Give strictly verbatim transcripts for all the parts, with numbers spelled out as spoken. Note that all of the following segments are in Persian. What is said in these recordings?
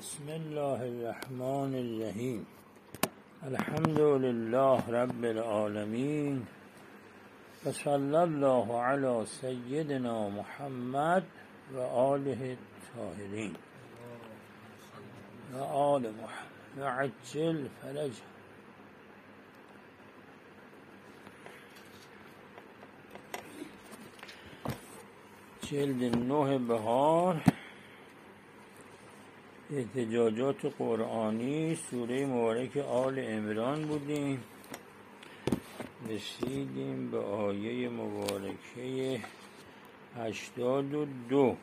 بسم الله الرحمن الرحیم. الحمد لله رب العالمین و صلی الله علی سیدنا محمد و آله الطاهرین و آل محمد و عجل فرجه. جلد نه بهار، احتجاجات قرآنی، سوره مبارک آل عمران بودیم. رسیدیم به آیه مبارکه هشتاد و دو.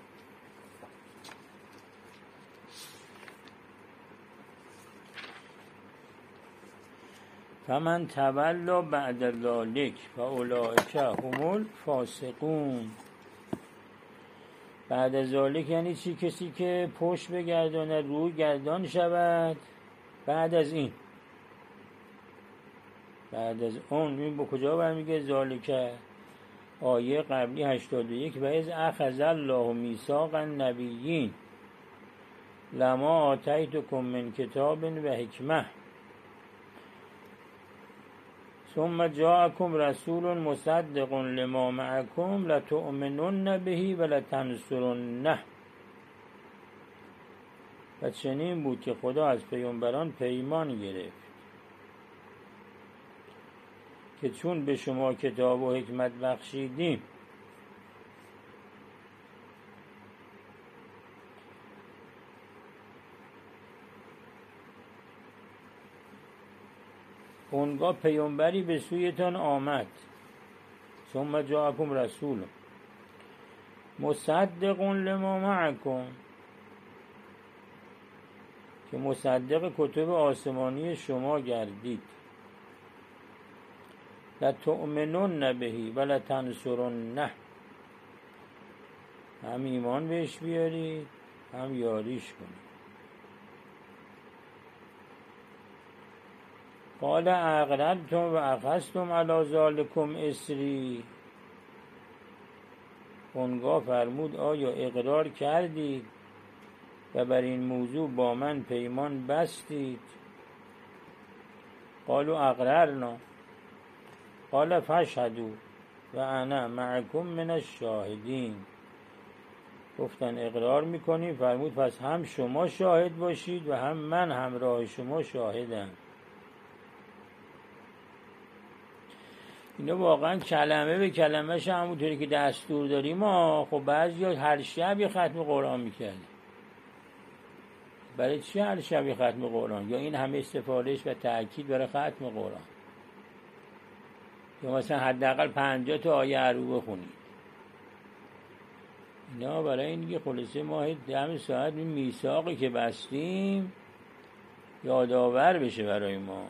فمن تولی بعد ذلک فاولئک هم الفاسقون. بعد از ذالک یعنی چی؟ کسی که پشت بگرداند، روی گردان شود بعد از این، بعد از اون. این با کجا برمیگه؟ ذالک آیه قبلی هشتاد و یک. و اذ اخذ الله میثاق النبیین لما آتیتکم من کتاب و حکمه ثم جاءكم رسول مصدق لما معكم لتؤمنن به ولتنصرنه. و چنین بود که خدا از پیامبران پیمان گرفت که چون به شما کتاب و حکمت بخشیدیم اونگاه پیامبری به سویتان آمد. ثم جاءکم رسول مصدق لما معکم، که مصدق کتب آسمانی شما گردید. لتؤمنن به ولتنصرنه، هم ایمان بهش بیارید هم یاریش کنید. قال اقررتم و اخذتم علی ذلکم اصری. اونگاه فرمود آیا اقرار کردید و بر این موضوع با من پیمان بستید؟ قالوا اقررنا قال فاشهدوا و انا معکم من الشاهدین. گفتن اقرار میکنیم. فرمود پس هم شما شاهد باشید و هم من همراه شما شاهدم. اینا واقعا کلمه به کلمه‌ش همونطوری که دستور داریم. ما خب بعضیا هر شب یه ختم قرآن میکردیم. برای چی هر شب یه ختم قرآن؟ یا این همه سفارش و تأکید برای ختم قرآن؟ یا مثلا حداقل پنجاه تا آیه هر رو بخونید. اینا برای این دیگه خلاصه ما دم ساعت این میثاقی که بستیم یادآور بشه برای ما.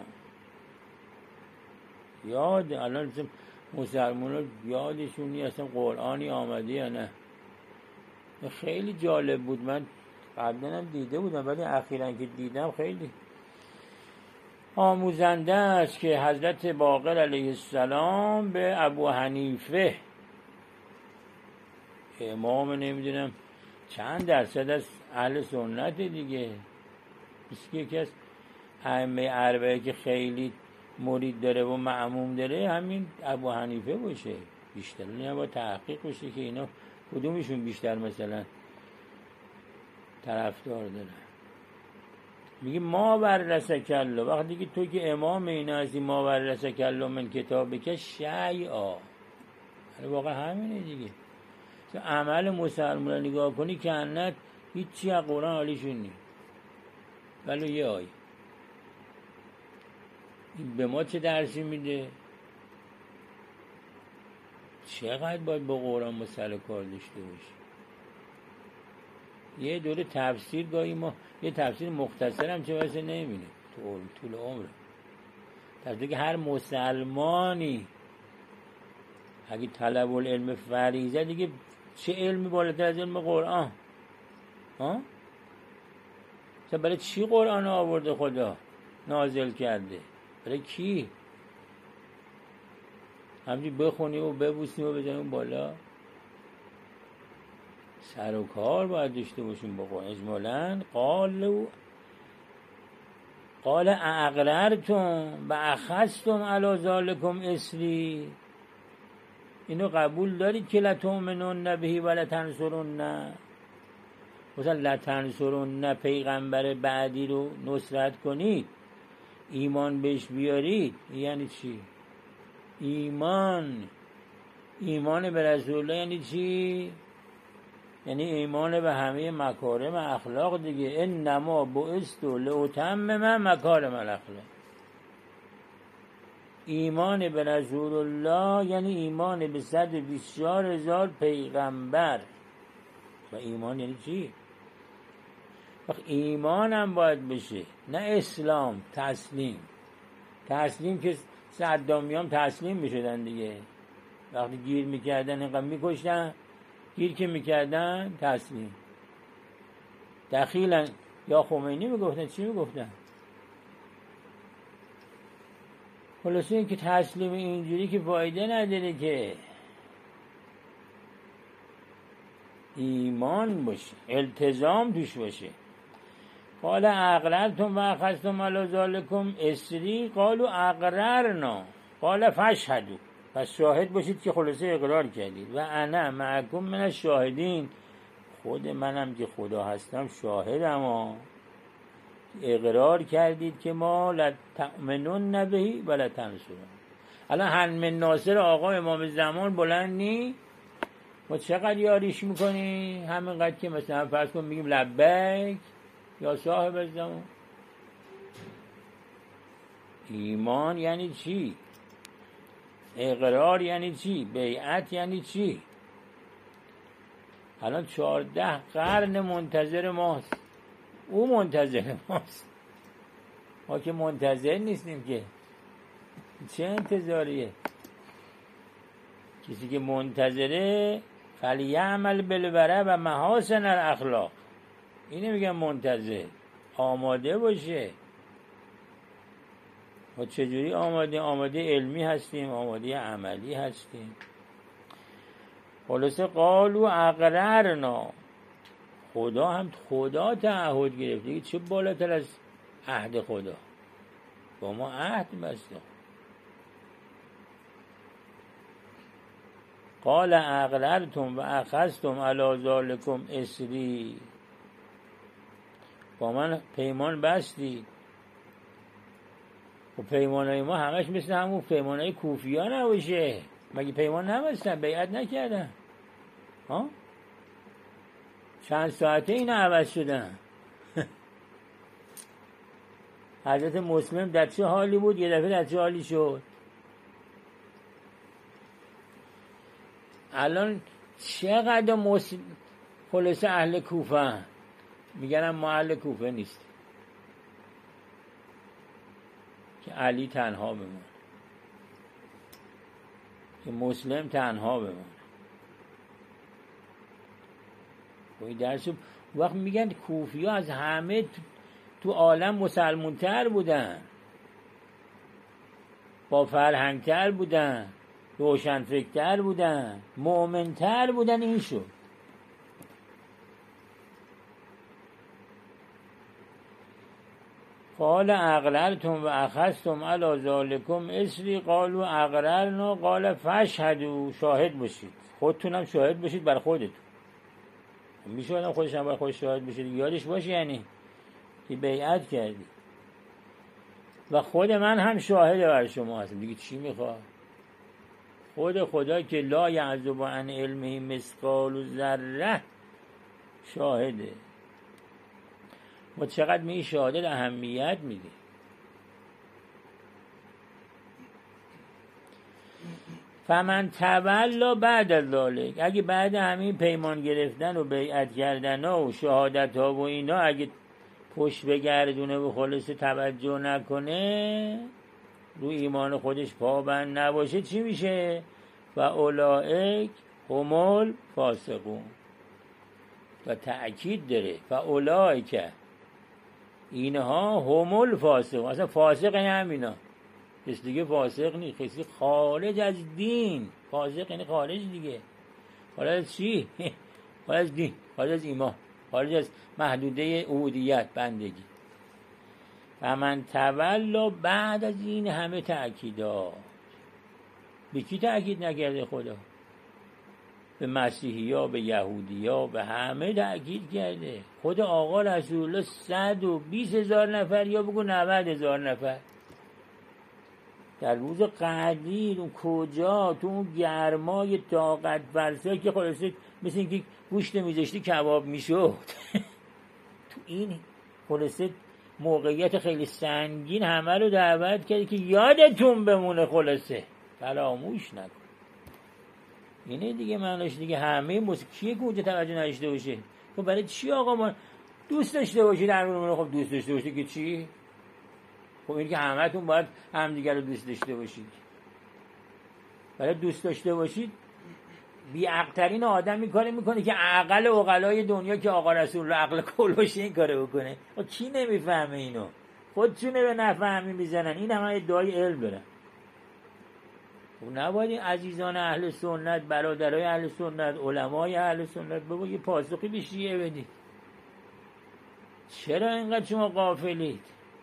یاد الان مسلمان‌ها یادشون نیست اصلا قرآنی آمده یا نه. خیلی جالب بود. من قبلا هم دیده بودم ولی اخیراً که دیدم خیلی آموزنده است که حضرت باقر علیه السلام به ابو حنیفه امام نمیدونم چند درصد از اهل سنت دیگه، است که یکی از ائمه اربعه که خیلی مرید داره و معموم داره همین ابو حنیفه باشه. بیشتر نه با تحقیق باشه که اینا کدومشون بیشتر مثلا طرفدار داره. میگه ما ورثک الله، وقتی که تو که امام اینا هستی، ما ورثک الله من کتابک شیئا. واقعا همینه دیگه. تو عمل مسلمان رو نگاه کنی که انت هیچی از قرآن حالیشون نیست ولی یه آیه. این به ما چه درسی میده؟ چقدر باید با قرآن ما سر کار داشته باشیم. یه دوره تفسیر گاهی ما یه تفسیر مختصر هم چه واسه نمیبینه طول طول عمره. تفسیر که هر مسلمانی اگه طلب العلم فریضه دیگه چه علمی بالاتر از علم قرآن؟ ها؟ مثلا برای چی قرآن آورده خدا نازل کرده؟ برای کی؟ همچنین بخونیم و ببوسیم و بزنیم بالا؟ سر و کار باید داشته باشیم با قرآن. اجمالاً قالوا قال اقررتم و اخذتم علی ذالکم اصری، اینو قبول دارید که لتؤمنون به و لتنصرون، مثلا لتنصرون پیغمبر بعدی رو نصرت کنید، ایمان بهش بیارید. یعنی چی؟ ایمان ایمان به رسول الله یعنی چی؟ یعنی ایمان به همه مکارم اخلاق دیگه. انما بعثت لاتمم مکارم الاخلاق. ایمان به رسول الله یعنی ایمان به صد و بیست و چهار هزار پیغمبر. و ایمان یعنی چی؟ وقت ایمان هم باید بشه، نه اسلام. تسلیم تسلیم که صدامیام تسلیم میشدن دیگه، وقتی گیر میکردن اینقدر میکشتن، گیر که میکردن تسلیم. دخیلا یا خمینی میگفتن چی میگفتن؟ خلاصه این که تسلیم اینجوری که فایده نداره، که ایمان باشه، التزام توش باشه. قال اقررتم و اخذتم علی ذالکم اصری قالوا اقررنا قال فاشهدوا، پس شاهد باشید که خلاصه اقرار کردید. و انا معکم من الشاهدین، خود منم که خدا هستم شاهدم ها. اقرار کردید که ما لتؤمنون به و لتنصرون. الان حنم ناصر آقا امام زمان بلند نی؟ ما چقدر یاریش میکنی؟ همینقدر که مثلا فرض کن میگیم لبیک یا صاحب الزمان. ایمان یعنی چی؟ اقرار یعنی چی؟ بیعت یعنی چی؟ الان چهارده قرن منتظر ماست، او منتظر ماست، ما که منتظر نیستیم که. چه انتظاریه؟ کسی که منتظره فلیعمل بالورع و محاسن الاخلاق، اینه میگم منتظر. آماده باشه. ما چجوری آماده؟ آماده علمی هستیم، آماده عملی هستیم. خلاصه قالوا اقررنا، خدا هم خدا تعهد گرفته، چه بالاتر از عهد خدا؟ با ما عهد بسته. قال اقررتم و اخذتم علی ذالکم اصری، با من پیمان بستید. و پیمانای ما همش مثل همون پیمانای کوفیا نباشه. مگه پیمان نبستن؟ بیعت نکردن؟ ها؟ چند ساعته اینا عوض شدن. حضرت مسلم در چه حالی بود یه دفعه در چه حالی شد؟ الان چقدر مسلم خلاصه اهل کوفه میگن ما اهل کوفه نیست که علی تنها بمونه، که مسلم تنها بمونه. وی درس وقت میگن کوفی ها از همه تو, تو عالم مسلمون تر بودن، با فرهنگ تر بودن، روشن فکر تر بودن، مؤمن تر بودن. این شد. قال اقررتم و اخذتم علی ذالکم اصری قالوا اقررنا قال فاشهدوا، شاهد باشید. خودتونم شاهد باشید بر خودتون. میشه آدم خودش هم بر خودش شاهد بشه، یادش باشه یعنی که بیعت کردی. و خود من هم شاهد بر شما هستم دیگه. چی میخواد؟ خود خدا که لا یعزب عن علمه مثقال ذره شاهده. ما چقدر می شهادت اهمیت میده. فمن تولا بعد ذلک، اگه بعد همین پیمان گرفتن و بیعت کردن و شهادت ها و اینا اگه پشت بگردونه و خالص توجه نکنه، رو ایمان خودش پابند نباشه، چی میشه؟ و اولئک هم الفاسقون. و تأکید داره و اولئک اینها هم الفاسقون. اصلا فاسق یعنی همینا، کسی دیگه فاسق نیست، کسی خارج از دین. فاسق یعنی خارج دیگه. حالا چی؟ خارج از دین، خارج از ایمان، خارج از محدوده عبودیت بندگی. و من تولا بعد از این همه تأکیدات، به کی تأکید نکرده خدا؟ به مسیحی ها، به یهودی ها، به همه تأکید کرده. خود آقا رسول الله صد و بیست هزار نفر یا بگو نود هزار نفر در روز قدیر، اون کجا؟ تو اون گرمای طاقت فرسا که خلاصه مثل اینکه گوشت میذاشتی کباب میشد تو این خلاصه موقعیت خیلی سنگین همه رو دعوت کردی که یادتون بمونه، خلاصه فراموش نکن. اینه دیگه معناش دیگه. همه موسیقی که اونجا توجه نداشته باشه، خب برای چی آقا ما دوست داشته باشید همون؟ خب دوست داشته باشید که چی؟ خب این که همتون باید همدیگر رو دوست داشته باشید. برای دوست داشته باشید بی عقل‌ترین آدم این کارو میکنه که عقل عقلای دنیا که آقا رسول الله عقل کل باشه این کارو بکنه. خب کی نمیفهمه اینو؟ خودشونه به نفهمی میزنن. این هم ادعای علم دارن. خب نباید این عزیزان اهل سنت، برادرای اهل سنت، علمای اهل سنت بابا یه پاسخی به شیعه بدید. چرا اینقدر شما غافلید؟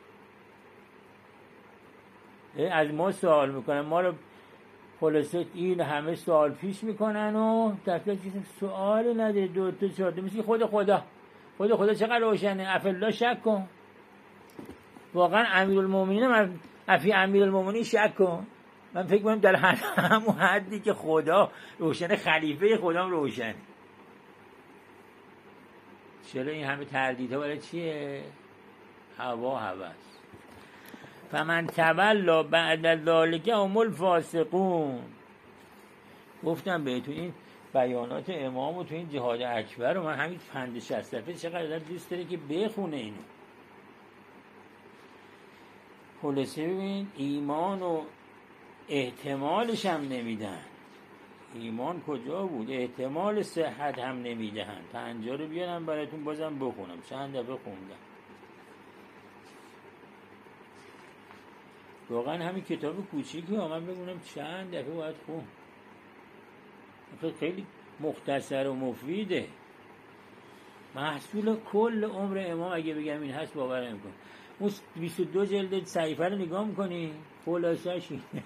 از ما سوال میکنن، ما رو خلاصه این همه سوال پیش میکنن و تفکر سوالی نداره. دو تا چهار تا مثل خود خدا. خود خدا چقدر روشنه. افالله شک کن. واقعا امیرالمومنین من افی امیرالمومنین شک کن. من فکر کنم در همون حدی که خدا روشنه، خلیفه خدا روشنه. چرا این همه تردیدها برای چیه؟ هوا هوس. فمن تولا بعد ذلک هم الفاسقون. گفتم بهتون این بیانات امام و تو این جهاد اکبر رو من همین پنج شصت صفحه چقدر دوست داره که بخونه اینو. خلاصه ببین ایمان و احتمالش هم نمیدن. ایمان کجا بود؟ احتمال صحت هم نمیدهن. پنجاه رو بیارم براتون بازم بخونم، چند دفعه خوندم. واقعا همین کتاب کوچیکی ها من بگونم چند دفعه باید خون. خیلی مختصر و مفیده. محصول کل عمر امام اگه بگم این هست باور نمی‌کنم. اون بیست و دو جلد صحیفه رو نگاه می‌کنی خلاصش اینه.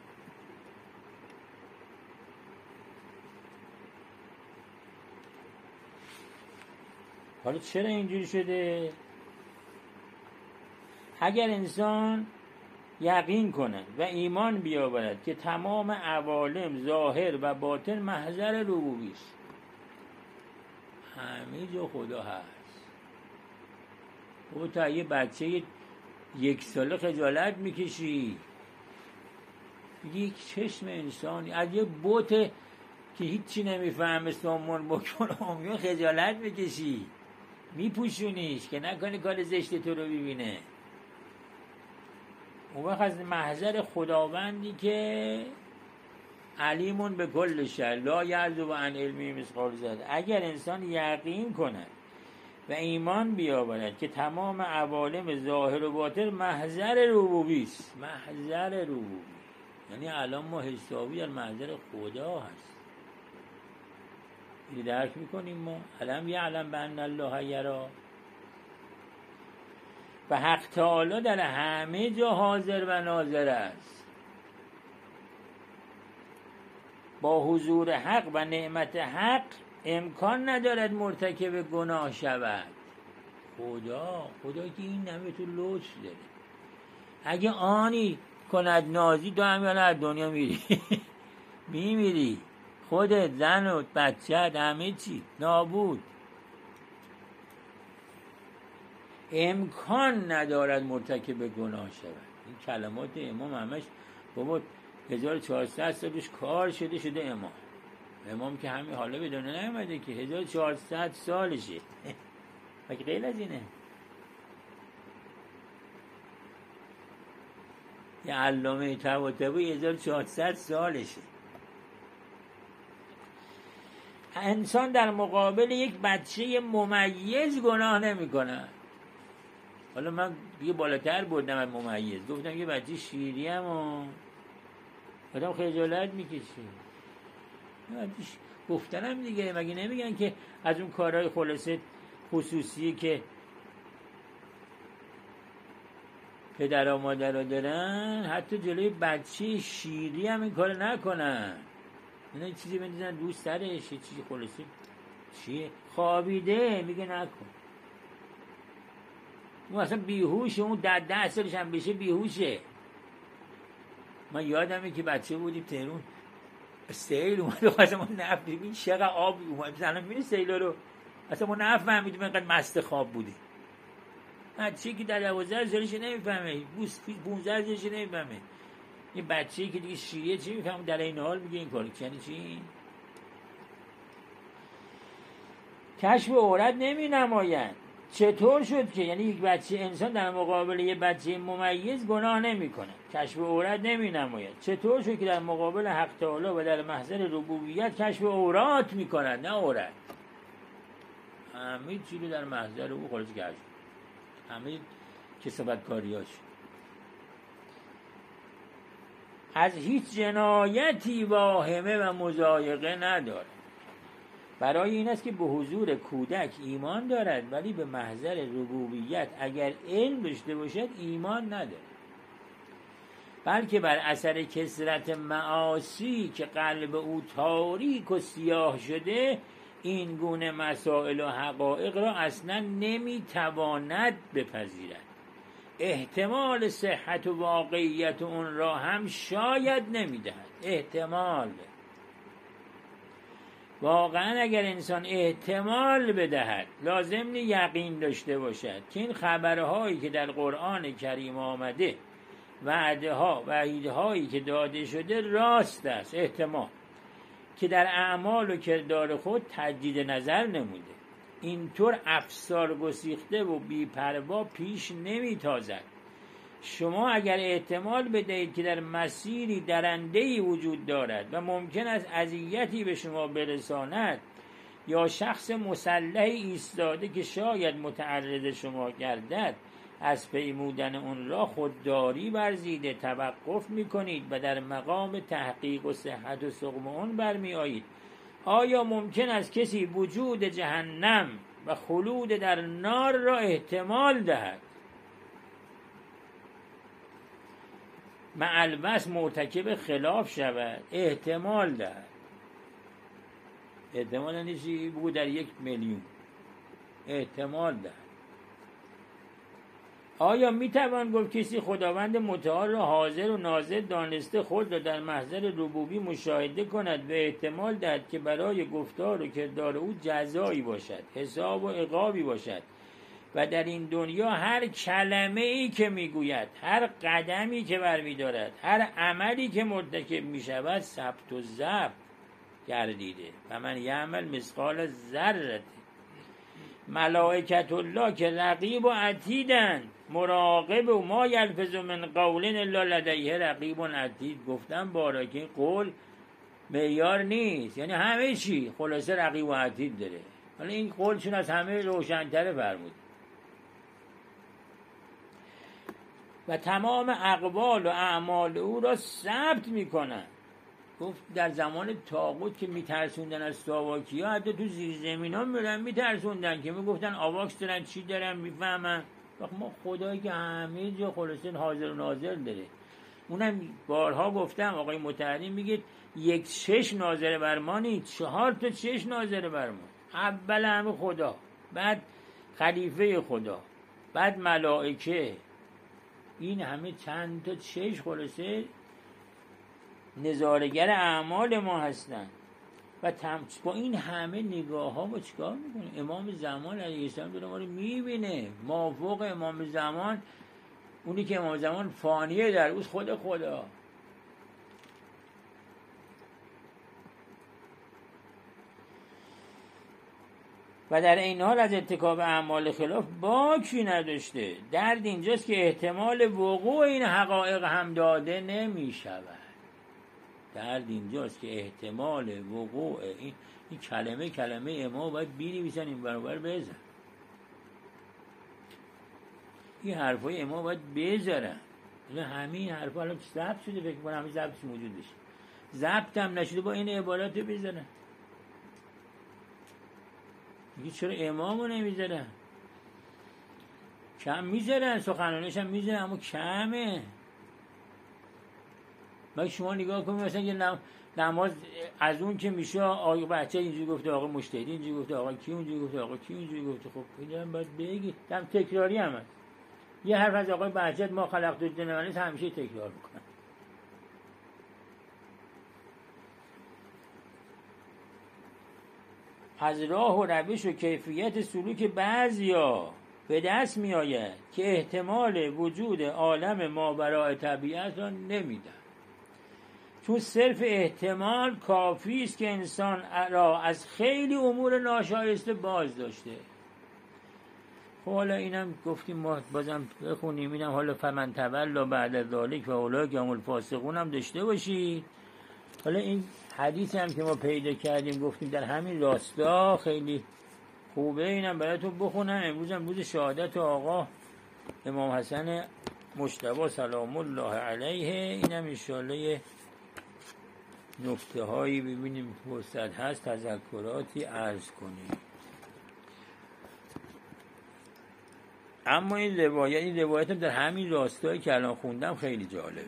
حالا چرا اینجوری شده؟ اگر انسان یقین کنه و ایمان بیاورد که تمام عوالم ظاهر و باطن محضر ربوبی است، همه جا خدا هست. او تا یه بچه یک ساله خجالت میکشی، یک چشم انسانی از یه بوت که هیچی نمیفهمه سامون بکن آمیون خجالت میکشی، میپوشونیش که نکنه کار زشت تو رو ببینه. اون وقت از محضر خداوندی که علیمون به کل شیء لا یعزب عن علمه مثقال ذره. اگر انسان یقین کند و ایمان بیاورد که تمام عوالم ظاهر و باطن محضر ربوبی است، محضر ربوبی یعنی الان ما حسابی در محضر خدا هست. این درک میکنیم ما. علم یعلم بان الله یرا. و حق تعالی در همه جا حاضر و ناظر است. با حضور حق و نعمت حق امکان ندارد مرتکب گناه شود. خدا خدا که این نمه تو لطف داره. اگه آنی کند نازی تو همیانه از دنیا میری میمیری، خودت، زن و بچت، همه چی نابود. امکان ندارد مرتکب گناه شود. این کلمات امام همش بابا هزار و چهارصد سالش کار شده شده امام. امام که همین حالا به دنیا نیامده که هزار و چهارصد سالشه. مگه غیر از اینه؟ یه علامه طباطبایی هزار و چهارصد سالشه. انسان در مقابل یک بچه ممیز گناه نمی کنه. حالا من یه بالاتر بردم از ممیز، گفتم یه بچه شیری هم و آدم خجالت میکشه. گفتنم دیگه، مگه نمیگن که از اون کارهای خلاصه خصوصی که پدر و مادر رو دارن حتی جلوی بچه شیری هم این کار نکنن، اینا چیزی بندازن رو سرش، چیزی خلاصه چیه خوابیده میگه نکن، اون اصلا بیهوشه، اون ده ده سالش هم بشه بیهوشه. من یادمه که بچه بودیم تهرون سیل اومد و اصلا ما نفهمیدیم چقدر آب اومد، مثلا میبینی سیلا رو اصلا ما نفهمیدیم اینقدر مست خواب بودیم. بچه‌ای که در دوازده سالش نمیفهمه، پونزده سالش نمیفهمه، این بچه‌ای که دیگه شیریه چی میفهمه، در این حال میگه این کاری یعنی چی؟ کشف عورت نمی نمایند. چطور شد که یعنی یک بچه انسان در مقابل یک بچه ممیز گناه نمی کنه، کشف عورت نمی نماید؟ چطور شد که در مقابل حق تعالی و در محضر ربوبیت کشف عورات می کند، نه عورت؟ همه چیزی در محضر او خالص کشف، همه کسبت کاریاش. از هیچ جنایتی واهمه و مضایقه نداره. برای این است که به حضور کودک ایمان دارد ولی به محضر ربوبیت اگر علم داشته باشد ایمان ندارد، بلکه بر اثر کثرت معاصی که قلب او تاریک و سیاه شده این گونه مسائل و حقایق را اصلا نمیتواند بپذیرد. احتمال صحت و واقعیت اون را هم شاید نمیدهد. احتمال واقعا اگر انسان احتمال بدهد لازم نی یقین داشته باشد که این خبرهایی که در قرآن کریم آمده، وعده ها وعیده هایی که داده شده راست است، احتمال که در اعمال و کردار خود تجدید نظر نموده، اینطور افسار گسیخته و بی‌پروا پیش نمیتازد. شما اگر احتمال بدهید که در مسیری درنده‌ای وجود دارد و ممکن است اذیتی به شما برساند، یا شخص مسلح ایستاده که شاید متعرض شما گردد، از پیمودن اون را خودداری ورزیده توقف میکنید و در مقام تحقیق و صحت و سقم اون برمی آیید. آیا ممکن است کسی وجود جهنم و خلود در نار را احتمال دهد؟ معلوس مرتکب خلاف شود، احتمال دهد. احتمال نیستی بگو در یک میلیون احتمال دهد. آیا میتوان گفت کسی خداوند متعال را حاضر و ناظر دانسته خود را در محضر ربوبی مشاهده کند و احتمال دهد که برای گفتار و کردار او جزایی باشد، حساب و عقابی باشد، و در این دنیا هر کلمه ای که میگوید، هر قدمی که برمیدارد، هر عملی که مرتکب میشود ثبت و ضبط گردیده و من یعمل مثقال ذره. ملائکت الله که رقیب و عتیدن، مراقب و ما یلفظ من قول الا لدیه رقیب و عتید. گفتم بارا که قول معیار نیست، یعنی همه چی خلاصه رقیب و عتید داره. حالا این قولشون از همه روشن‌تره فرمود. و تمام اقوال و اعمال او را ثبت میکنن. گفت در زمان طاغوت که میترسوندن از ساواکیا، حتی تو زیر زمین ها میرن میترسوندن که میگفتن آواکس دارن چی دارن میفهمن. وقت ما خدایی که همه جا خلاصه حاضر و ناظر داره. اونم بارها گفتم آقای متحدی میگه یک چش ناظر بر ما نیست، چهار تا چش ناظر بر ما. اول همه خدا، بعد خلیفه خدا، بعد ملائکه، این همه چند تا چش خلاصه نظارگر اعمال ما هستن. و با این همه نگاه ها ما چیکار میکنیم؟ امام زمان علیه السلام داره ما رو میبینه. مافوق امام زمان اونی که امام زمان فانیه در اوست خود خدا. و در این حال از ارتکاب اعمال خلاف باکی نداشته. درد اینجاست که احتمال وقوع این حقایق هم داده نمی شود. درد اینجاست که احتمال وقوع این, این کلمه کلمه اما باید بینویسن این برابر بزن. این حرفای اما باید بذارن. همین حرفا الان ضبط شده، فکر کنم همین ضبطش موجود بشه. ضبط هم نشده با این عبارات بذارن. میگه چرا امامو نمیذارن؟ کم میذارن، سخنرانیش هم میذارن اما کمه. ما شما نگاه کنید مثلا یه نماز از اون که میشه آقا بچه اینجوری گفته، آقا مجتهدی اینجوری گفته، آقا کی اونجوری گفته، آقا کی اونجوری گفته. خب اینا باید بگی، هم تکراری هم هست. یه حرف از آقای بهجت ما خلقت الجن همیشه تکرار میکنن. از راه و روش و کیفیت سلوک بعضیا به دست می آید که احتمال وجود عالم ماوراء طبیعت را نمیدن، چون صرف احتمال کافی است که انسان را از خیلی امور ناشایسته باز داشته. خب حالا اینم گفتیم ما بازم بخونیم، اینم حالا فمن تولا بعد ذلک و اولئک هم الفاسقون هم داشته باشید. حالا این حدیث هم که ما پیدا کردیم گفتیم در همین راستا خیلی خوبه، اینم براتون بخونم. امروز هم روز شهادت آقا امام حسن مجتبی سلام الله علیه. اینم انشالله نکته هایی ببینیم فرصت هست تذکراتی عرض کنیم. اما این روایت این روایت هم در همین راستایی که الان خوندم خیلی جالبه.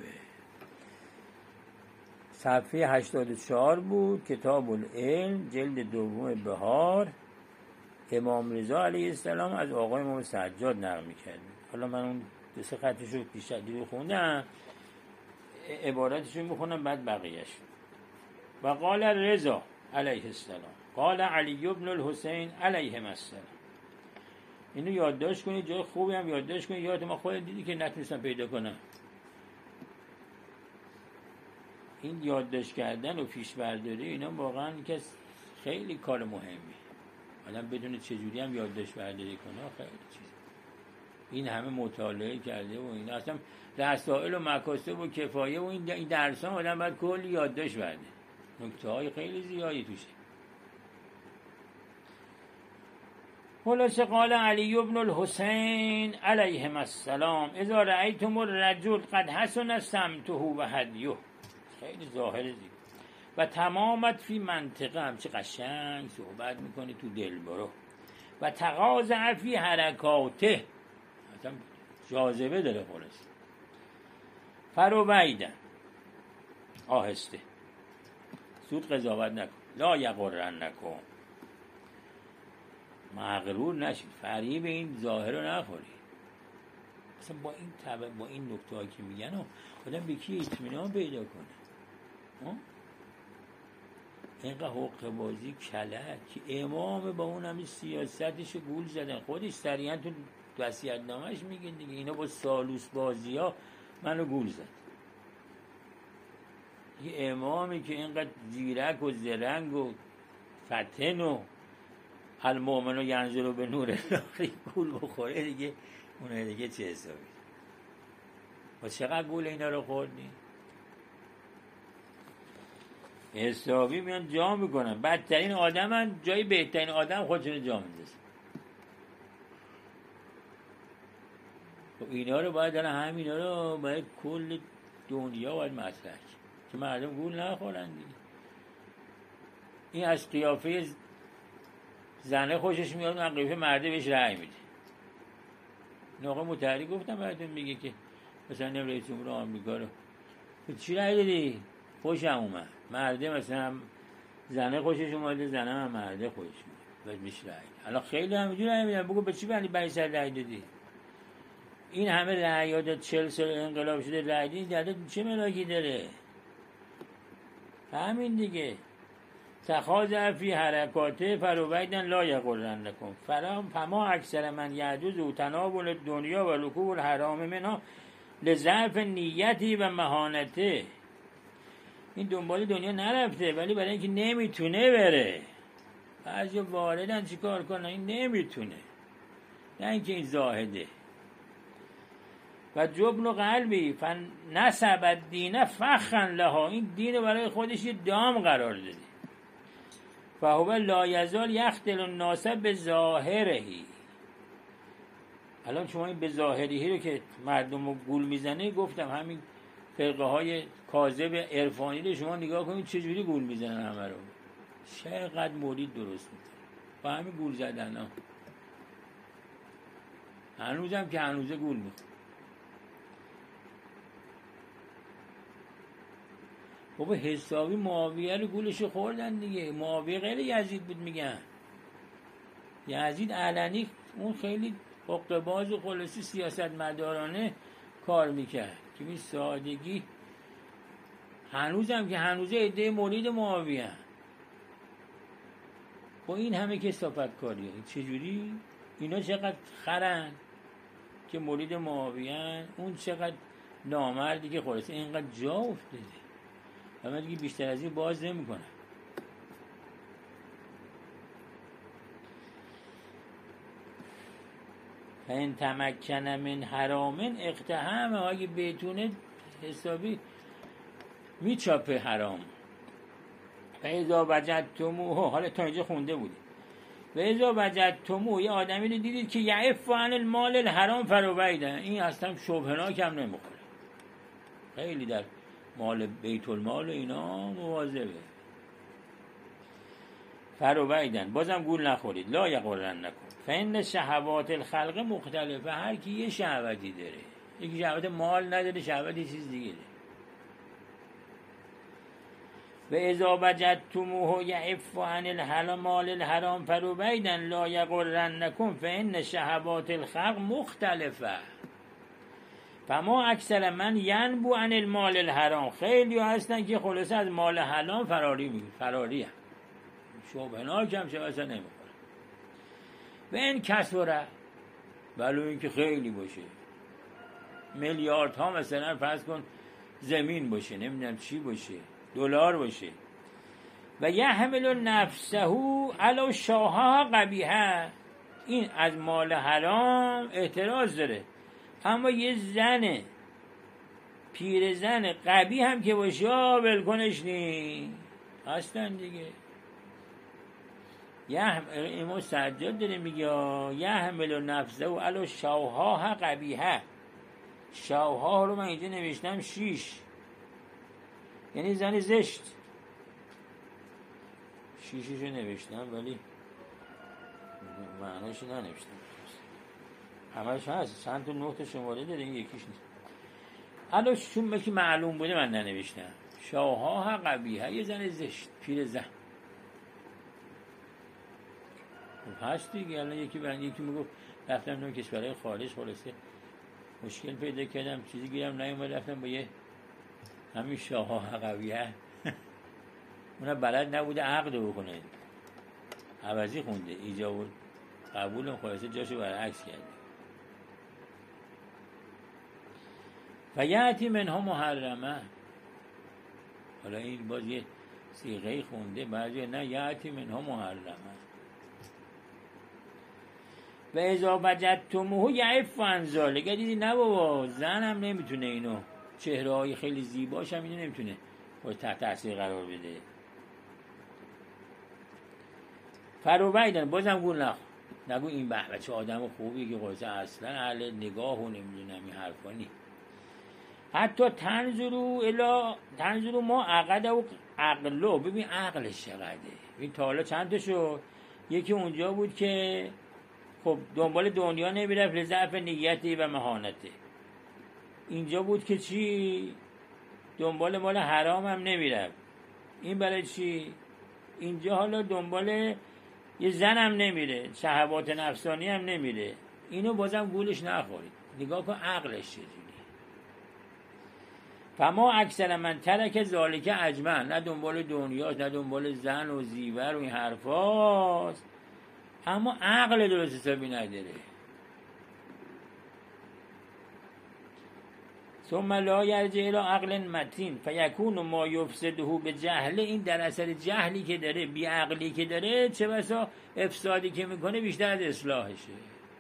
صفحه هشتاد و چهار بود، کتاب العلم، جلد دوم بهار، امام رضا علیه السلام از آقای امام سجاد نقل می‌کرد. حالا من اون دو سه خطش رو بیشتر دیگه خوندم، عبارتش رو می‌خونم بعد بقیه‌اش. و قال رضا علیه السلام قال علی بن الحسین علیهم السلام. اینو یادداشت کنید، جای خوبی هم یادداشت کنید. یاد ما خودت دیدی که نتونستم پیدا کنم. این یادداشت کردن و پیش برداری اینا واقعا یکی از خیلی کار مهمی. آدم بدونه چجوری هم یادداشت برداری کنه خیلی چیز. این همه مطالعه کرده و این اصلا رسائل و مکاسب و کفایه و این درس‌ها آدم باید کلی یادداشت برده. نکته‌های خیلی زیادی توشه. خلاصه قال علی بن الحسین علیهم السلام اذا رأیتم الرجل قد حسن سمته و هدیه. خیلی ظاهر زیبا و تمامت فی منطقه، هم چه قشنگ صحبت میکنه تو دلبرو. و تقاضع فی حرکاته، مثلا جاذبه داره. خلاص فرویدن، آهسته، زود قضاوت نکن. لا یغرن نکن، مغرور نشید، فریب این ظاهر رو نخوری. مثلا با این طبع با این نکته هایی که میگن آدم به کی اطمینان پیدا کنه. اینقدر حقه بازی کلک که امام با اون همین سیاستش گول زدن. خودش سریعا تو وصیت نامش میگه دیگه اینا با سالوس بازی ها منو گول زد. یه امامی که اینقدر زیرک و زرنگ و فتن و المؤمن و ینظر به نور الله گول بخوره دیگه، اون دیگه چه حسابی. و چقدر گول اینا رو خوردی؟ حسابی میان جا میکنن. بدترین آدم هن جای بهترین آدم خودشون جا میندازن. خب اینا رو باید دارن، همینا رو باید کل دنیا باید مطرح که مردم گول نخورن دیگه. این از قیافه زنه خوشش میاد، من قیافه مرده بهش رأی میده. ناقه متحری گفتم براتون، میگه که مثلا نم رئیس جمهور آمریکا رو چی رأی دادی؟ خوشم اومد. مرده مثلا زنه خوشش اومده، زنه هم مرده خوشش اومد بهش رأی. الان خیلی همینجوری رأی میدن. بگو به چی بندی برای سر رأی دادی؟ این همه رأی داد، چهل سال انقلاب شده رأی دادی، در چه ملاکی داره؟ همین دیگه. تخاذ فی حرکاته فرویدن لا یغرن لکم فرام فما اکثر من یعجز و تناول دنیا و رکوب الحرام منها لضعف نیتی و مهانته. این دنبال دنیا نرفته ولی برای اینکه نمیتونه بره. بعضی واردن چیکار کنن؟ این نمیتونه، نه اینکه این زاهده. و جبن قلبی فنسب الدین فخا لها، این دین برای خودش یه دام قرار داده. فهو لا یزال یختل الناس بظاهرهی. الان شما این بظاهرهی رو که مردم رو گول میزنه، گفتم همین فرقه های کاذب عرفانی رو شما نگاه کنید چجوری گول میزنن همه رو. چقدر مرید درست میکنه. با همین گول زدن ها. هنوزم که هنوزه گول میخوره. بابا حسابی معاویه رو گولشو خوردن دیگه. معاویه غیر یزید بود میگن. یزید علنی اون خیلی حقه‌باز و خلاصی سیاست مدارانه کار میکرد که این سادگی هنوزم که هنوزه عده مرید معاویه. با این همه کثافت کاریه چجوری؟ اینا چقدر خرن که مرید معاویه، اون چقدر نامردی که خلاصه اینقدر جا افتاده و من دیگه بیشتر از این باز نمی کنم. فین تمکن من حرامن اقتحم، اگه بتونه حسابی میچاپه حرام. و اذا وجدتموه، حالا تا اینجا خونده بودی، و اذا وجدتموه، یه آدمی رو دیدید که یعف عن المال الحرام فرویدن، این اصلا شبهناک هم نمیخوره، خیلی در مال بیت المال و اینا مواظبه. فرویدن، بازم گول نخورید. لا یغرن نکن فإن شهوات الخلق مختلفه، هر کی یه شهوتی داره، یکی شهوت مال نداره، شهوت یه چیز دیگه داره. و اذا وجدتموه یعف عن الحرام مال الحرام فرویدن لا یغرنکم فإن شهوات الخلق مختلفه فما اکثر من ینبو عن المال الحرام، خیلی هستن که خلاصه از مال حرام فراری میگن، فراری هم شبهناک هم چه اصلا نمیخوره. و این کسوره، ولو این که خیلی باشه، میلیارد ها مثلا فرض کن زمین باشه، نمیدونم چی باشه، دلار باشه. و یحمل نفسه علی شاها قبیحه، این از مال حرام اعتراض داره، اما یه زن پیر زن قبیح هم که باشه ولکنش نی هستن دیگه. یه امام سجاد داره میگه یحمل نفسه علی شاها قبیحه. شاها رو من اینجا نوشتم شیش، یعنی زن زشت، شیشیشو نوشتم ولی معنیشو ننوشتم، همش هست، چند تا نقطه شماره داره، این یکیش نیست. الان چون که معلوم بوده من ننوشتم. شاها قبیحه، یه زن زشت، پیر زن هست دیگه. الان یکی برن یکی میگو رفتم نوع کشورهای خارج خلاصه مشکل پیدا کردم، چیزی گیرم نیومد، رفتم با یه همین شاها قبیحه اونا بلد نبوده عقد بکنه، عوضی خونده، ایجاب قبولم خلاصه جاشو برعکس کرده. و یأتی منها محرمه، حالا این باز یه صیغه خونده، بعضی نه یأتی منها محرمه. و اذا وجدتموه یعف عن ذلک، دیدی نه بابا زنم نمیتونه اینو، چهره های خیلی زیباش هم اینو نمیتونه باید تحت تاثیر قرار بده. فرویدن، بازم گول نخور، نگو این بچه آدم خوبی که قصه اصلا اهل نگاه و نمیدونم این حرفا نی. حتی تنظرو الا تنظرو ما عقد و عقلو، ببین عقلش چقدره. ببین تا حالا چند تا شد، یکی اونجا بود که خب دنبال دنیا نمیرفت لضعف نیتی و مهانته، اینجا بود که چی دنبال مال حرام هم نمیرفت، این برای چی اینجا حالا دنبال یه زن هم نمیره، شهوات نفسانی هم نمیره. اینو بازم گولش نخورید، نگاه کن عقلش چجوری. فما اکثر من ترک ذالک اجمع، نه دنبال دنیاست نه دنبال زن و زیور و این حرفاست، اما عقل درست حسابی نداره. ثم لا یرجع الی عقل متین فیکون ما یفسده به جهل، این در اثر جهلی که داره، بی عقلی که داره، چه بسا افسادی که میکنه بیشتر از اصلاحشه.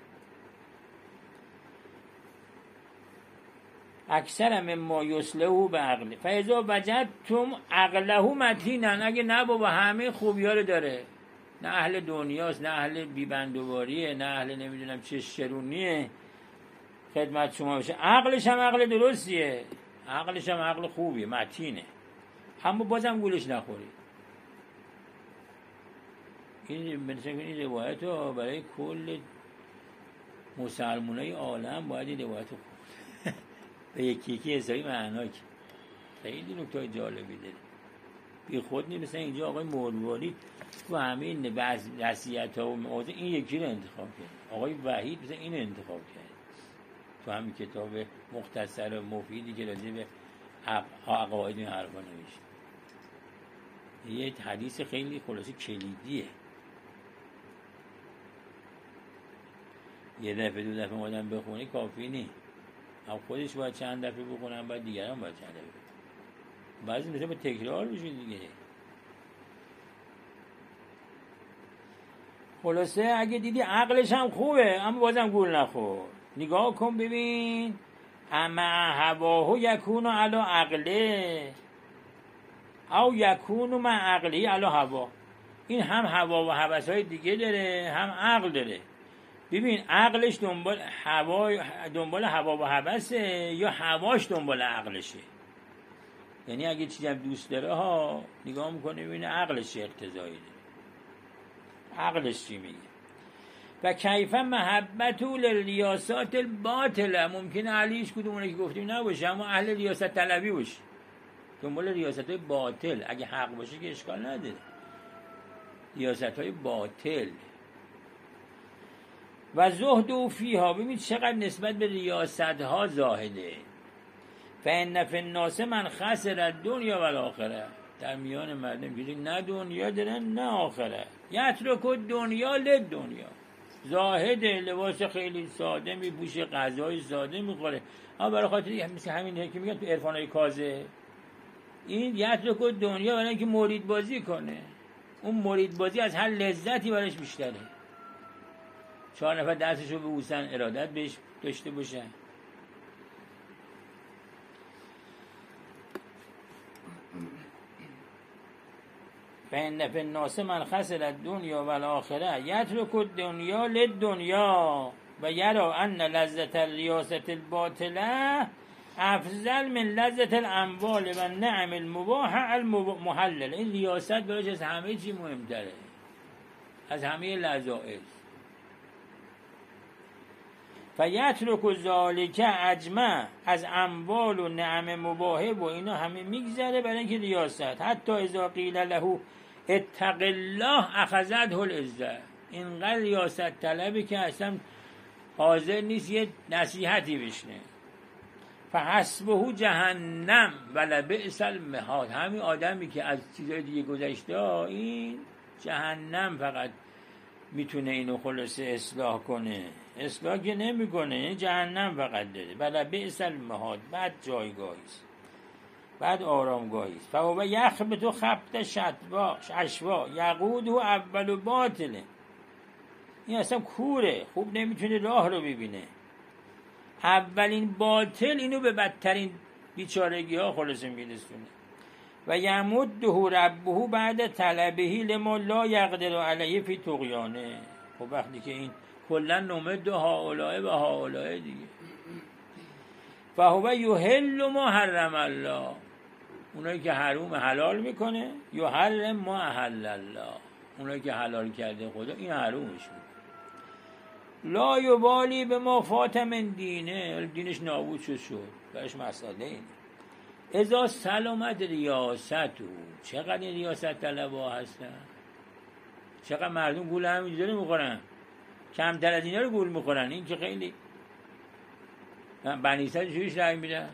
اکثر مما یصلحه به عقل فاذا وجدتم عقله متینا، اگه نه بابا همه خوبی‌ها رو داره، نه اهل دنیاست نه اهل بیبندواریه نه اهل نمیدونم چه شرونیه خدمت شما بشه، عقلش هم عقل درستیه، عقلش هم عقل خوبیه متینه، اما بازم گولش نخورید. این مثلا این روایت رو برای کل مسلمانای عالم باید این روایت رو به یکی یکی حسابی معنا کرد. خیلی نکته جالبی داره. بی خود نیست. مثلا اینجا آقای مرواری تو همین وصیت‌ها و موضوع این یکی رو انتخاب کرد. آقای وحید مثلا این انتخاب کرد تو همین کتاب مختصر و مفیدی که راجع به عقاید این حرفا نوشته. یه حدیث خیلی خلاصه کلیدیه. یه دفعه دو دفعه آدم بخونه کافی نیست. هم خودش باید چند دفعه بخونم، باید دیگران باید چند دفعه بخونم. بعضی مثلا به تکرار میشه دیگه. خلاصه اگه دیدی عقلش هم خوبه اما بازم گول نخور. نگاه کن ببین اما هواه یکون علی عقله او یکون مع عقلی علی هوا. این هم هوا و هوس‌های دیگه داره هم عقل داره. ببین عقلش دنبال هوا دنبال هوا و هوسه یا هواش دنبال عقلشه. یعنی اگه چیزی هم دوست داره ها نگاه میکنه ببینه عقلش چه اقتضایی داره، عقلش چی میگه. و کیف محبت للریاسات الباطله. ممکنه علیش کدومونه که گفتیم نباشه اما اهل ریاست طلبی باشه، دنبال ریاست های باطل. اگه حق باشه که اشکال نداره. ریاست های باطل و زهد و فیها. ببین چقدر نسبت به ریاست ها زاهده. فإن فی الناس من خسر الدنیا و الاخره. در میان مردم که نه دنیا دارن نه آخره. یترک الدنیا للدنیا. زاهد لباس خیلی ساده میپوشه، غذای ساده میخوره، اما برای خاطر مثل همین که میگن تو عرفانای کازه این یترک الدنیا برای اینکه مرید بازی کنه. اون مرید بازی از هر لذتی برایش بیشتره. چهار نفر دستشو ببوسن ارادت بهش داشته باشن. فإن فی الناس من خسر الدنیا و الاخره یترک الدنیا للدنیا و یرا ان لذت الریاست الباطله افضل من لذت الاموال و نعم المباحه المحلل. این ریاست براش از همه چی مهمتره، از همه لذائذ. فیترک ذالک اجمع. از اموال و نعم مباحه و اینا همه میگذره برای اینکه ریاست. حتی اذا قیل له اتق الله اخذته العزه. اینقدر ریاست طلبی که اصلا حاضر نیست یه نصیحتی بشنه. فحسبه جهنم ولبئس المهاد. همین آدمی که از چیزای دیگه گذشته این جهنم فقط میتونه اینو خلاصه اصلاح کنه. اصلاح که نمیکنه، این جهنم فقط داره. ولبئس المهاد. بعد جایگاهیست، بعد آرامگاهیست. فهو یخبط خبط شتوا اشوا یقود و اول باطله. این اصلا کوره، خوب نمیتونه راه رو ببینه. اولین باطل اینو به بدترین بیچارگی ها خلاصه میرسونه. و یمده ربه بعد طلبه لما لا یقدر علیه فی طغیانه. خب وقتی که این کلا نمد هؤلاء و هؤلاء دیگه. فهو یحل ما حرم الله. اونایی که حروم حلال میکنه، یحرم ما احل الله. اونایی که حلال کرده خدا این حرومش میکنه. لا یبالی به ما فات من دینه. دینش نابود شد شد برش مسئله اینه. اذا سلامت ریاست. چقدر این ریاست طلبا هستن، چقدر مردم گول همینجوری میخورن، کمتر از اینا رو گول میخورن. این که خیلی بنی اسرائیل چجوریش رای میدن.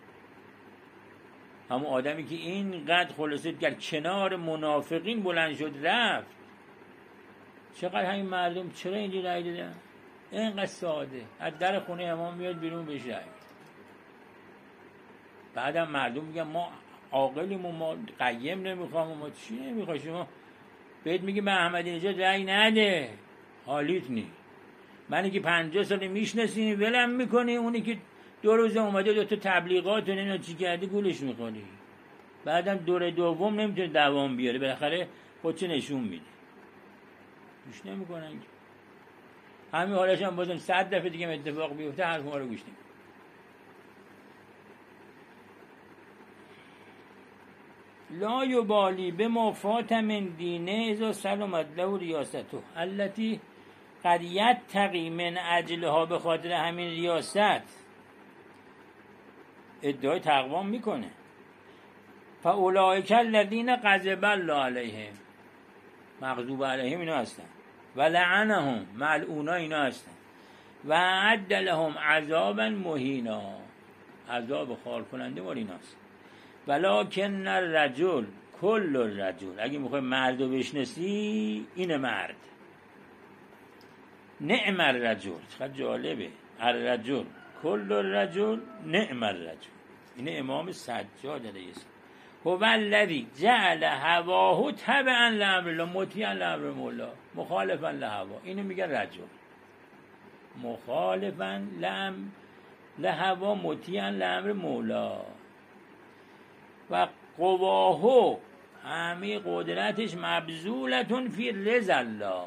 همون آدمی که اینقدر خلاصه در کنار منافقین بلند شد رفت، چقدر همین مردم چرا اینجوری رای دادن؟ اینقدر ساده از در خونه امام میاد بیرون بهش رای. بعدم مردم میگن ما عاقلیم و ما قیم نمیخوام و ما چی نمیخوام. شما بهت میگی به احمدی نژاد رای نده، حالیت نی. منی که پنجاه ساله میشناسی ولم میکنی، اونی که دو روزه اومده دو تا تبلیغات و نمیدونم چی کرده گولش میکنی. بعدم دور دوم نمیتونه دوام بیاره، بالاخره خودش نشون میده. گوش نمیکنن. همین حالش هم بازم صد دفعه دیگه اتفاق بیفته حرف ما رو گوش نمیکنن. لا یبالی به ما فات من دینه اذا سلمت له ریاسته التي قد یتقی من اجلها، به خاطر همین ریاست ادعای تقوا میکنه. فاولئک الذین غضب الله علیهم، مغضوب علیهم اینا هستن، و لعنهم ملعونا اینا هستن، و اعد لهم عذابا مهینا، عذاب خار کننده بر ایناست. ولکن الرجل کل الرجل، اگه میخوای مرد رو بشناسی اینه مرد. نعم الرجل، چقدر جالبه، الرجل کل الرجل نعم الرجل. این امام سجاد علیه السلام. هو الذی جعل هواه تبعا لامر الله مطیعا لامر مولا مخالفا لهوا. اینو میگه رجل، مخالفا لام لهوا مطیعا لامر مولا. و قواه، همه قدرتش مبذولتون فی رضا الله،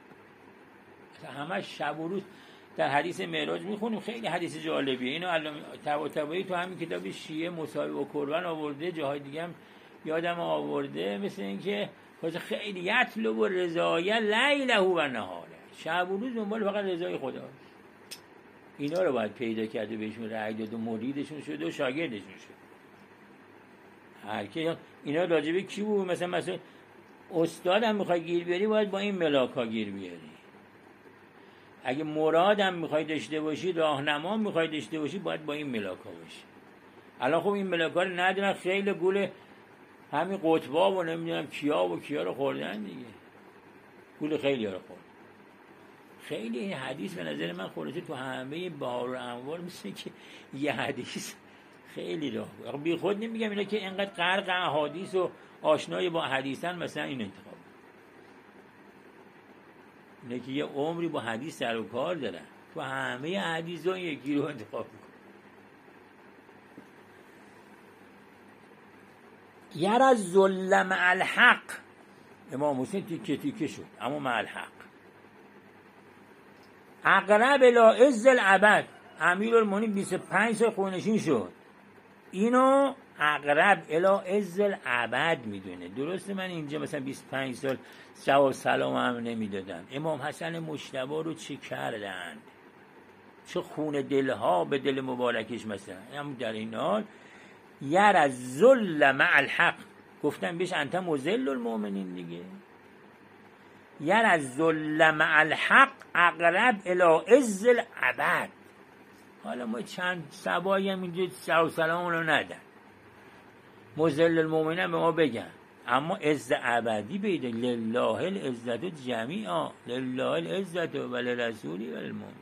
همه شب و روز. در حدیث معراج میخونیم، خیلی حدیث جالبیه. اینو علامه طباطبایی تو همین کتاب شیعه مصاحبه و قربان آورده، جاهای دیگه هم یادم آورده، مثل اینکه خیلی یطلب و رضایه لیله و نهاره، شب و روز دنبال فقط رضای خدا. اینا رو باید پیدا کرد و بهشون رأی داد و مریدشون شد و شاگردشون شد. هر کی اینا راجبه کی بود؟ مثلا مثلا استادم میخوای گیر بیاری باید با این ملاکا گیر بیاری. اگه مرادم میخوای داشته باشی، راهنما میخوای داشته باشی، باید با این ملاکا باشی. الان خب این ملاکا رو ندارن، خیلی گول همین قطبا و نمیدونم کیا و کیا رو خوردن دیگه، گول خیلی ها رو خورد. خیلی این حدیث به نظر من خورده تو همه بهار و انوار، مثل که یه حدیث خیلی راه بی خود نمیگم اینا که اینقدر غرق احادیث و آشنای با حدیثن، مثلا این انتخاب اینه که یه عمری با حدیث سر و کار دارن، تو همه حدیث ها یکی رو انتخاب میکنن. یر از ظلم مع الحق، امام حسین تیکه تیکه شد اما مع الحق. اقرب الی عز الابد، امیرالمومنین بیست و پنج سال خونشین شد، اینو اقرب الی عز الابد میدونه. درسته من اینجا مثلا بیست و پنج سال جواب سلام هم نمیدادم. امام حسن مجتبی رو چه کردن، چه خون دلها به دل مبارکش مثلا. هم در این حال یر از ظلم مع الحق، گفتم بهش انت مذل المؤمنین دیگه. یر از ظلم مع الحق اقرب الی عز الابد. حالا ما چند سبایی هم اینجا سلام سلام رو ندن، مذل المؤمنین به ما بگن، اما عز ابدی بیده. لله العزت جمیعا، لله العزت و لرسولی و للمؤمنین.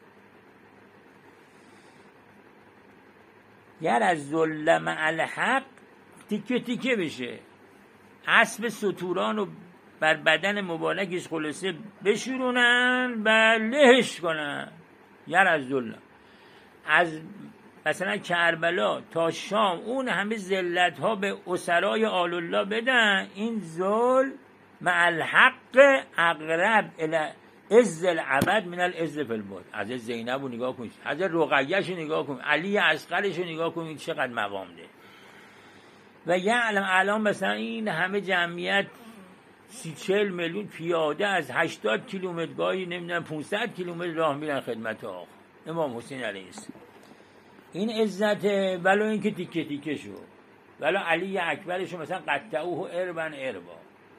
یر از ظلم مع الحق تیکه تیکه بشه، اسب ستوران رو بر بدن مبارکش خلاصه بشورونن و لهش کنن. یر از ظلم، از مثلا کربلا تا شام اون همه ذلت ها به اسرای آل الله بدن. این ظلم مع الحق اقرب الی عز الابد من العز فی الباطن. حضرت زینب رو نگاه کنید، حضرت رقیه‌ش رو نگاه کنید، علی اصغرش رو نگاه کنید، چقدر مقام ده. و یعلم الان مثلا این همه جمعیت سی چهل میلیون پیاده از هشتاد کیلومتر گاهی نمیدونم پانصد کیلومتر راه میرن خدمت آقا امام حسین علیه السلام. این عزت. ولو اینکه تیکه تیکه شد، ولو علی اکبرش مثلا قطعوه اربن اربا.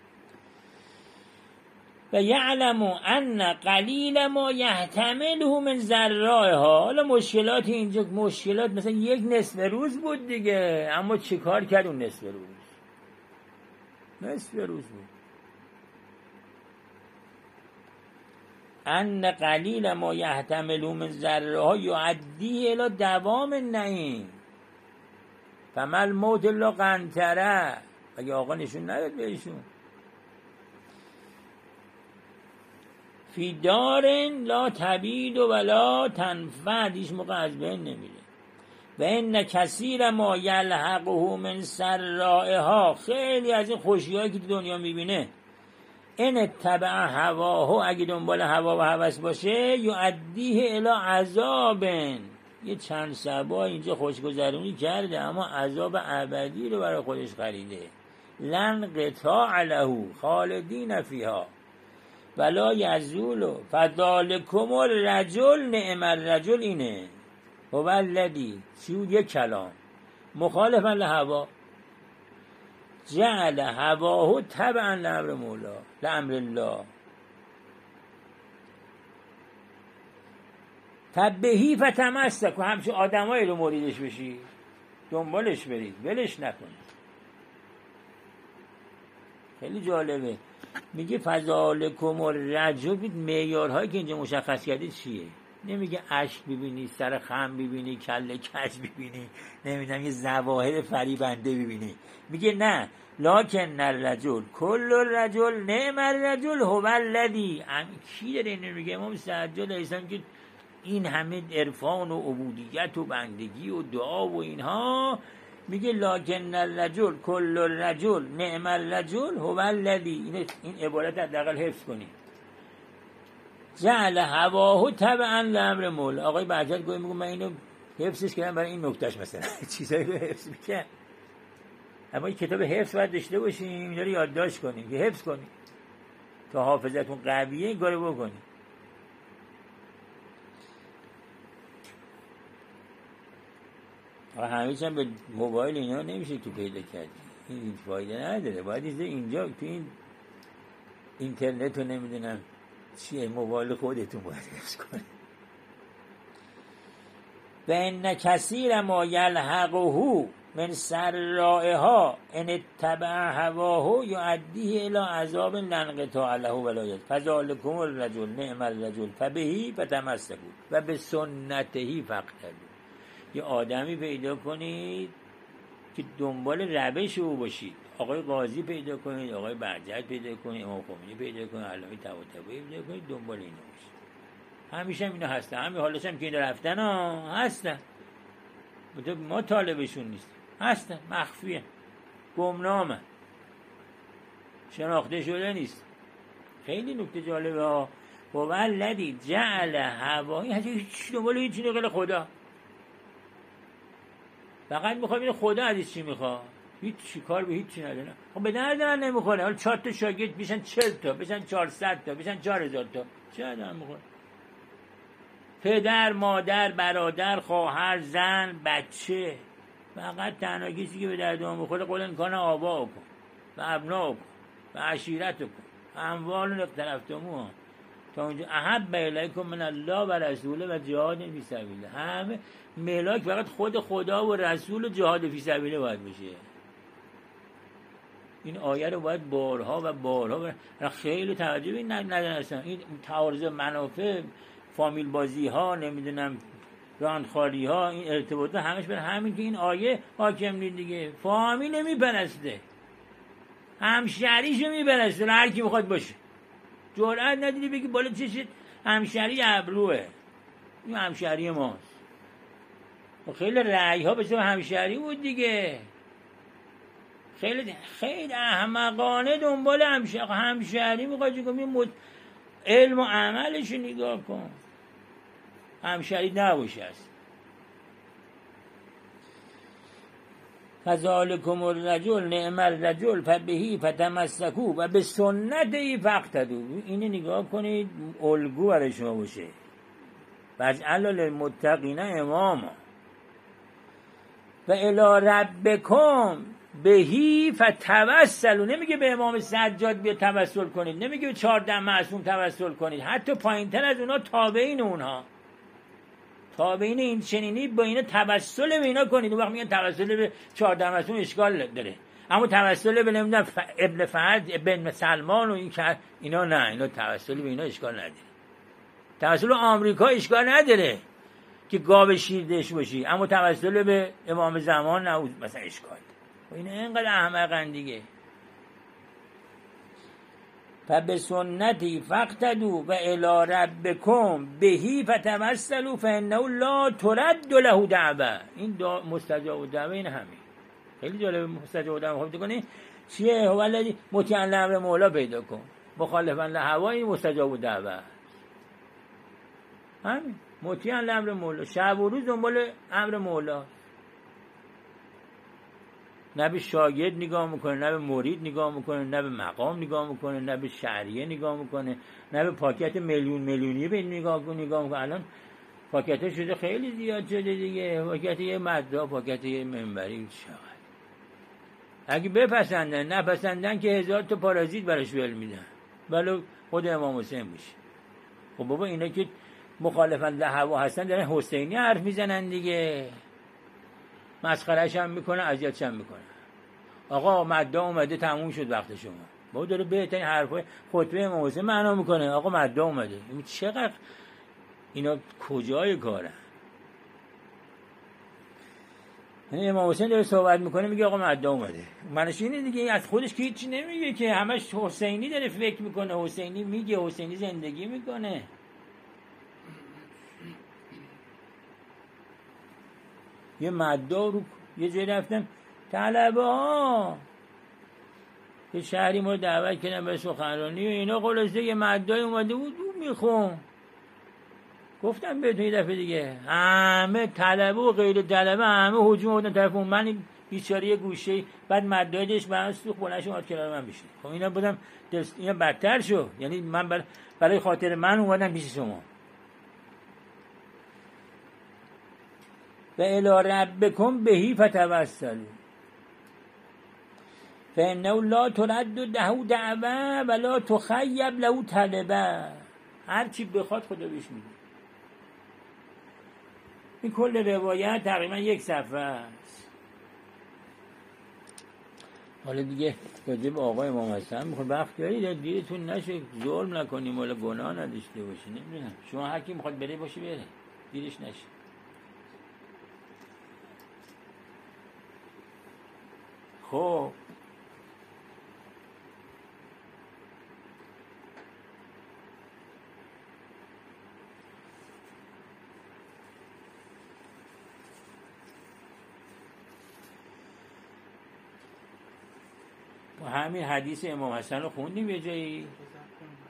و یعلم ان قلیل ما یحتمله من ذرائها. حالا مشکلات اینجا مشکلات مثلا یک نصف روز بود دیگه، اما چه کار کرد اون نصف روز؟ نصف روز بود. ان قلیل ما یحتمله من ذرائها یعدی الی دوام النعیم فمل موت الا قنطره. اگه آقا نشون نداد بهشون فی دارن لا تبید و ولا تنفع، هیچ موقع از بین نمیره. و ان کثیر ما یلحقه من سرائها، خیلی از این خوشی‌هایی که دنیا میبینه، ان اتبع هواه، اگه دنبال هوا و هوس باشه، یؤدیه الی عذابن. یه چند سبا اینجا خوشگذرونی کرده اما عذاب ابدی رو برای خودش خریده. لن قطاع له خالدین فیها ولا یزول فذلکم الرجل نعم الرجل. اینه هو الذی چیو یک کلام مخالفا لهوا جعل هواه تبعا لامر مولا لامر الله فبهی فتمسک. و همچون آدمایی رو مریدش بشی، دنبالش برید، ولش نکنید. خیلی جالبه. میگه فذالکم الرجل. معیارهایی که اینجا مشخص کردید چیه؟ نمیگه اشک ببینی، سر خم ببینی، کله کج ببینی، نمیدونم یه ظواهر فریبنده ببینی. میگه نه، لکن الرجل کل الرجل نعم الرجل هو الذی. کی داره اینو میگه؟ امام سجاد علیه که این همه عرفان و عبودیت و بندگی و دعا و اینها، میگه لکن الرجل کل الرجل نعم الرجل هو الذی. این عبارت حداقل حفظ کنی. جعل هواه تبعا لامر مولا. آقای بهجت گوی میگه من اینو حفظش کردم برای این نکتهش، مثلا چیزایی رو حفظ میکنم. اما این کتاب حفظ باید داشته باشیم، اینا رو یادداشت کنیم که حفظ کنیم تا حافظتون قویه این کارو بکنیم. همیشه هم به موبایل اینا نمیشه تو پیدا کردی، این فایده نداره. باید اینجا تو این اینترنت رو نمیدونم چیه، موبایل خودتون باید حفظ کنید. و ان کثیر ما یلحقه من سرائها ان اتبع هواه یؤدیه الی عذاب لنقطاع له ولایت فذلکم الرجل نعم الرجل فبهی فتمسکوا و به سنته فاقتدوا. یه آدمی پیدا کنید که دنبال روش او باشید. آقای قاضی پیدا کنید، آقای بهجت پیدا کنید، امام خمینی پیدا کنید، علامه طباطبایی پیدا کنید، دنبال اینا باشید. همیشه هم اینا هستن، همین حالش هم که اینا رفتن ها هستن، ما طالبشون نیستیم، هستن، مخفیه، گمنامه، شناخته شده نیست. خیلی نکته جالبه ها. و الذی جعل هوایی، هیچ دنبال هیچ چیزی غیر خدا، فقط میخوام این خدا عزیز چی میخواد، هیچ چی کار به هیچ چی نداره. خب به درد من نمیخوره. حالا چهار تا شاگرد بشن چهل تا، بشن چهارصد تا، بشن چهار هزار تا، چه آدم میخوره؟ پدر، مادر، برادر، خواهر، زن، بچه، فقط تنها کسی که به درد ما میخوره قل ان کان آباؤکم و ابناؤکم و عشیرتکم اموال اقترفتموها تا اونجا احب الیکم من الله و رسوله و جهاد فی سبیله. همه ملاک فقط خود خدا و رسول و جهاد فی سبیله باید بشه. این آیه رو باید بارها و بارها و خیلی توجه این نداشتن. این تعارض منافع، فامیل بازی ها، نمیدونم راندخاری ها، این ارتباطات همش بر همین که این آیه حاکم نیست دیگه. فامیل نمیپرسته، همشهریشو میپرسته، هر کی بخواد باشه. جرأت نداری بگی بالا چشت همشهری ابروه، این همشهری ماست. و خیلی رأی ها به همشهری بود دیگه. خیلی خیلی احمقانه دنبال همشهری همشهری میخواد چیکار کنی؟ علم و عملش نگاه کن، همشهری نباشه است. فذلکم الرجل نعم الرجل فبهی فتمسکوا و به سنته فاقتدوا. اینو نگاه کنید، الگو برای شما باشه. واجعل للمتقین اماما و الی ربکم بهی فتوسلوا. نمیگه به امام سجاد بیا توسل کنید، نمیگه به چهارده معصوم توسل کنید، حتی پایینتر از اونا تابعین اونها، تابعین این چنینی با اینا توسل به اینا کنید. اون وقت میگن توسل به چهارده معصوم اشکال داره، اما توسل به نمیدونم ف... ابن فهد ابن سلمان و این که اینا نه، اینا توسل به اینا اشکال نداره. توسل به آمریکا اشکال نداره که گاو شیردش باشی، اما توسل به امام زمان نه مثلا اشکال. و اینا اینقدر احمقن دیگه. فبسنتی فاقتدوا و الی ربکم بهی فتوسلوا فانه لا ترد له دعوه. این مستجاب الدعوه این همین. خیلی جالب. مستجاب الدعوه خوب کنی چیه؟ هو الذی مطیعا لامر مولا پیدا کن، مخالفا لهوای مستجاب الدعوه. همین مطیعا لامر مولا، شب و روز دنبال امر مولا، نه به شاگرد نگاه میکنه، نه به مرید نگاه میکنه، نه به مقام نگاه میکنه، نه به شهریه نگاه میکنه، نه به پاکت میلیون میلیونی به نگاه کنه نگاه میکنه. الان پاکت شده خیلی زیاد شده دیگه، پاکت یه مدرا، پاکت یه منبری. چقدر اگه بپسندن، نپسندن که هزار تا پارازیت براش ول میدن، ولی خود امام حسین میشه. خب بابا اینا که مخالفن لهوا هستن دارن حسینی حرف میزنن دیگه، مسخرهش هم میکنه، اذیتش هم میکنه. آقا مدعا اومده تموم شد وقت شما. بابا داره بهترین حرفای خطبه امام حسین معنا میکنه. آقا مدعا اومده. این چقدر اینا کجای کارن؟ یعنی امام حسین داره صحبت میکنه میگه آقا مدعا اومده. معنیش اینه دیگه، از خودش که هیچی نمیگه که، همش حسینی داره فکر میکنه، حسینی میگه، حسینی زندگی میکنه. یه مدعا رو یه جایی رفتم طلبه ها یه شهری ما دعوت کردن به سخنرانی و اینا، خلاصه یه مدعای اومده بود اون میخون. گفتم بهتون یه دفعه دیگه همه طلبه و غیر طلبه همه هجوم آوردن طرف اون، من این بیچاره یه گوشه بعد مدعای داشت برام سوخت بلند شد کنار من بشه. خب اینا بودم دست اینا بدتر شد، یعنی من بر... برای خاطر من اومدم پیش شما. و الی ربکم بهی فتوسلوا فانه لا ترد له دعوه ولا تخیب له طلبه. هر چی بخواد خدا بهش میده. این کل روایت تقریبا یک صفحه است. حالا دیگه راجع به آقای امام حسن میخواد وقت دارید دیرتون نشه، ظلم نکنیم ولا گناه نداشته باشی. نمیدونم شما هر کی میخواد بره باشه بره، دیرش نشه. خب همین حدیث امام حسن رو خوندیم یه جایی.